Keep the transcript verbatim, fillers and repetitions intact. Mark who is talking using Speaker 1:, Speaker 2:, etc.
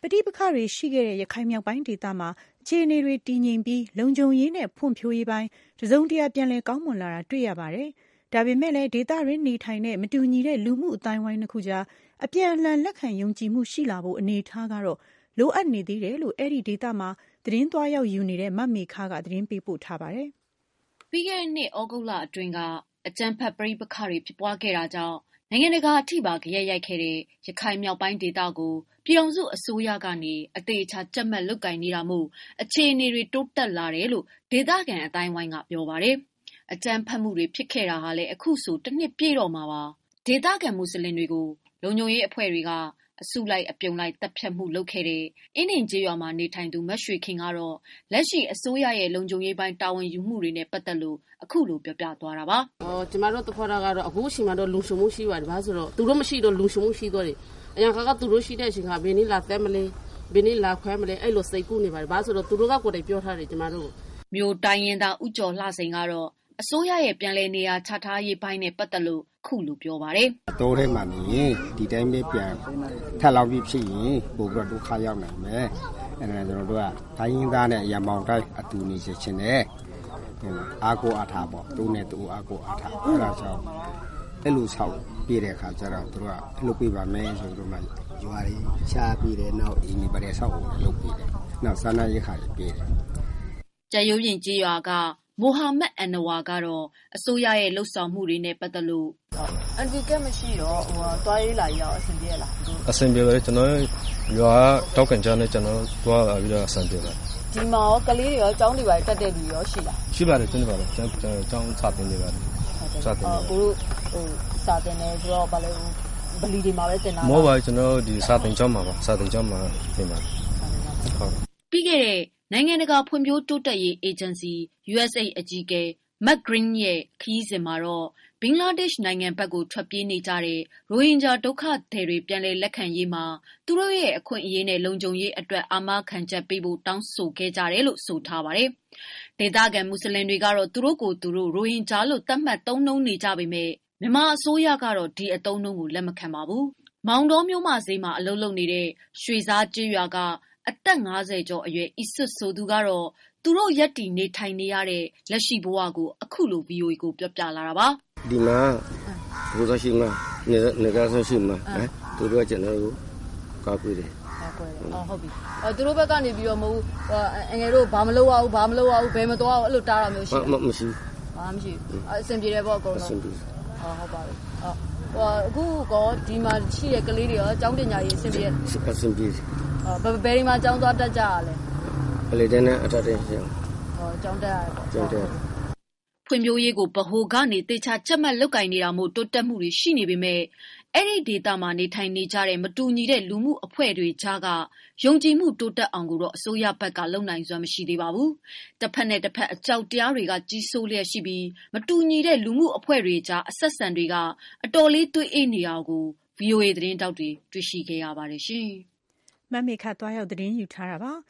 Speaker 1: ဋိပက္ခတွေရှိခဲ့တဲ့ရခိုင်မြောက်ပိုင်းဒေသမှာအခြေအနေတွေတည်ငြိမ်ပြီးလုံခြုံရေးနဲ့ဖွံ့ဖြိုးရေးပိုင်းတစုံတရာပြန်လည်ကောင်းမွန်လာတာတွေ့ရပါတယ်။ဒါပေမဲ့လည်းဒေသရင်းနေထိုင်တဲ့မတူညီတဲ့လူမှုအတိုင်းဝိုင်းတစ်ခုကြားအပြန်အလှန်လက်ခံယုံကြည်မှုရှိလာဖို့အနေအထားကတော့လိုအပ်နေသေးတယ်လို့အဲ့ဒီဒေသမှာသတင်းသွားရောက်ယူနေတဲ့မမေခကသတင်းပေးပို့ထားပါတယ်
Speaker 2: ။ပြီးခဲ့တဲ့နှစ်ဩဂုတ်လအတွင်းကအကြမ်းဖက်ပဋိပက္ခတွေဖြစ်ပွားခဲ့တာကြောင့်နိုင်ငံတကာအထိပါကြရက်ရိုက်ခဲ့တဲ့ရခိုင်မြောက်ပိုင်းဒေသကိုပြည်ထောင်စုအစိုးရကနေအသေးအချာကြက်မှတ်လုပ်ကင်နေတာမို့အခြေအနေတွေတိုးတက်လာတယ်လို့ဒေသခံအတိုင်းဝိုင်းကပြောပါတယ်။အကြမ်းဖက်မှုတွေဖြစ်ခဲ့တာဟာလည်းအခုဆိုတစ်နှစ်ပြည့်တော့မှာပါ။ဒေသခံမွတ်စလင်တွေကိုလုံခြုံရေးအဖွဲ့တွေကအစုလိုက်အပြုံလိုက်တပ်ဖြတ်မှုလုပ်ခဲ့တဲ့အင်းဒင်ကျေးရွာမှာနေထိုင်သူမရွှေခင်ကတော့လက်ရှိအစိုးရရဲ့လုံခြုံရေးပိုင်းတာဝန်ယူမှုတွေနဲ့ပတ်သက်လို့အခုလိုပြောပြသွားတာပါ
Speaker 3: ။အော်ကျမတို့တဖော်တာကတော့အခုချိန်မှာတော့လုံခြုံမှုရှိပါတယ်။ဘာလို့ဆိုတော့သူတို့မရှိတော့လုံခြုံမှုရှိတော့တယ်။အရင်ကကသူတို့ရှိတဲ့အချိန်ကဘယ်နည်းလာသက်မလဲဘယ်နည်းလာခွဲမလဲအဲ့လိုစိတ်ကူးနေပါတယ်။ဘာလို့ဆိုတော့သူတို့ကကိုယ်တိုင်ပြောထားတယ်ကျမတို့
Speaker 2: မျိုးတိုင်းရင်သားဥကျော်လှစိန်ကတော့အစိုးရရဲ့ပြန်လည်နေရာချထားရေးပိုင်းနဲ့ပတ်သက်လို့ခုလိုပြောပါတယ်
Speaker 4: ။အတိုးထဲမှာနေရင်ဒီတိုင်းပဲပြန်ထပ်လောက်ပြီးဖြစ်ရင်ပို့ပြီးတော့ဒုက္ခရောက်နိုင်မယ်။အဲဒါကျွန်တော်တို့ကတိုင်းရင်းသားနဲ့ရမောင်တိုင်းအတူနေချင်တယ်။အာကိုအားထားပေါ့သူနဲ့သူအာကိုအားထားအဲဒါကြောင့်အဲ့လိုဆောက်ပြတဲ့အခါကျတော့တို့ကအဲ့လိုပြပါမယ်ဆိုတော့မှရွာတွေချားပြီးတယ်နောက်အင်းဒီပရဲဆောက်ဖို့လုပ်ပြီးတယ်။နောက်စာနာရေးခါတွေပြီးတယ်
Speaker 2: ။ကျရုံရင်ကြီးရွာကမိုဟာမက်အန်နဝါကတော့အစိုးရရဲ့လှုပ်ဆောင်မှုတွေနဲ့ပတ်သက်လို့
Speaker 5: အန်တီကမရှိတော့ဟိုတွားရေးလာရောက်အဆင်ပြေလား
Speaker 6: အဆင်ပြေပါတယ်ကျွန်တော်ရွာတောက်ကန်ကြားနဲ့ကျွန်တော်တွားလာပြီးတော့အဆင်ပြေပါတယ်
Speaker 5: ဒီမှာရောကလေးတွေရောကျောင်းတွေပါတက်တဲ့လူရောရှိလား
Speaker 6: ရှိပါတယ်ကျွန်တော်ပါတယ်ကျွန်တော်ကျောင်းစာသင်နေပါတယ်
Speaker 5: စာသင်နေကိုဟိုစာသင်နေဆိုတော့ဘာလဲဗလီတွေမှာပဲတင်တာ
Speaker 6: မောပါကျွန်တော်ဒီစာသင်ကျောင်းမှာပါစာသင်ကျောင်းမှာတင်ပါတယ်
Speaker 2: ဟုတ်ပြီးခဲ့တဲ့နိုင်ငံတကာဖွံ့ဖြိုးတိုးတက်ရေးအေဂျင်စီ U S A I D အကြီးအကဲ Mark Green ရဲ့ခရီးစဉ်မှာတော့ဘင်္ဂလားဒေ့ရှ်နိုင်ငံဘက်ကိုထွက်ပြေးနေကြတဲ့ရိုဟင်ဂျာဒုက္ခသည်တွေပြန်လည်လက်ခံရေးမှာသူတို့ရဲ့အခွင့်အရေးနဲ့လုံခြုံရေးအတွက်အာမခံချက်ပေးဖို့တောင်းဆိုခဲ့ကြတယ်လို့ဆိုထားပါတယ်။ဒေသခံမွတ်စလင်တွေကတော့သူတို့ကိုသူတို့ရိုဟင်ဂျာလို့သတ်မှတ်သုံးနှုန်းနေကြပေမဲ့မြန်မာအစိုးရကတော့ဒီအသုံးနှုန်းကိုလက်မခံပါဘူး။မောင်တော်မျိုးမဈေးမှာအလုပ်လုပ်နေတဲ့ရွှေစားကျေးရွာကအသက်၅၀ကျော်အရွယ်အစ်စွတ်ဆိုသူကတော့သူတို့ရက်တီနေထိုင်နေရတဲ့လက်ရှိဘဝကိုအခုလို V O A ကိုပြောပြလာတာပါ
Speaker 4: ဒီမှာဘုရားရှိမှနေနေကြဆိုရှိမှသူတို့ကကျွန်တော်ကိုကောက်ပြီးတယ်
Speaker 5: ကောက်ပြီးတယ်အော်ဟုတ်ပြီအော်သူတို့ဘက်ကနေပြီးတော့မဟုတ်အငယ်တို့ဘာမလုပ်ရဘူးဘာမလုပ်ရဘူးဘယ်မသွားအောင်အဲ့လိုတားတာမျိုးရှိ
Speaker 4: တယ်မရှိ
Speaker 5: ဘာမရှိဘူးအဆင်ပြေတယ်ပေါ့အကုန်လုံးအဆင်ပြေအော်ဟုတ်ပါပြီအော်ဟိုအခုကောဒီမှာရှိတဲ့ကလေးတွေရောကျောင်းပညာရေးအဆင်ပြေ
Speaker 4: အဆင်ပြေ
Speaker 5: အော်ဘယ်ဘယ်ဒီမှာကျောင်းသွားတက်ကြရလဲ
Speaker 4: ကလေးတဲ့နဲ့အထက်တဲ့ရှင်
Speaker 5: ဟောကျောင်းတက်ရတယ်ပေါ့ကျောင်းတက်
Speaker 2: ဖွံ့ဖြိုးရေးကိုဗဟိုကနေတေချာချက်မှတ်လုပ်ကင်နေတာမို့တိုးတက်မှုတွေရှိနေပေမဲ့အဲ့ဒီဒေသမှာနေထိုင်နေကြတဲ့မတူညီတဲ့လူမှုအဖွဲ့တွေကြားကယုံကြည်မှုတိုးတက်အောင်ကိုတော့အစိုးရဘက်ကလုပ်နိုင်စွမ်းမရှိသေးပါဘူး။တစ်ဖက်နဲ့တစ်ဖက်အကြောက်တရားတွေကကြီးစိုးလျက်ရှိပြီးမတူညီတဲ့လူမှုအဖွဲ့တွေကြားအဆက်ဆံတွေကအတော်လေးတွေးအေးနေတာကို V O A သတင်းတောက်တွေတွေ့ရှိခဲ့ရပါတယ်ရှင်
Speaker 1: ။မမေခသွားရောက်သတင်းယူထားတာပါ။